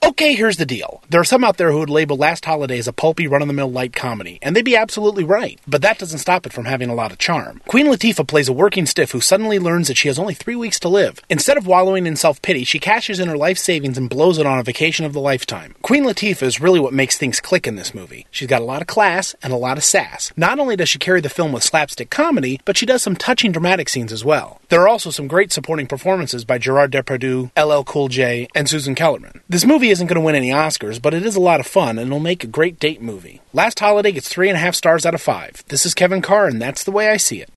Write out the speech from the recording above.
Okay, here's the deal. There are some out there who would label Last Holiday as a pulpy, run-of-the-mill light comedy, and they'd be absolutely right, but that doesn't stop it from having a lot of charm. Queen Latifah plays a working stiff who suddenly learns that she has only 3 weeks to live. Instead of wallowing in self-pity, she cashes in her life savings and blows it on a vacation of the lifetime. Queen Latifah is really what makes things click in this movie. She's got a lot of class and a lot of sass. Not only does she carry the film with slapstick comedy, but she does some touching dramatic scenes as well. There are also some great supporting performances by Gerard Depardieu, LL Cool J, and Susan Kellerman. This movie isn't going to win any Oscars, but it is a lot of fun and it'll make a great date movie. Last Holiday gets 3.5 stars out of 5. This is Kevin Carr, and that's the way I see it.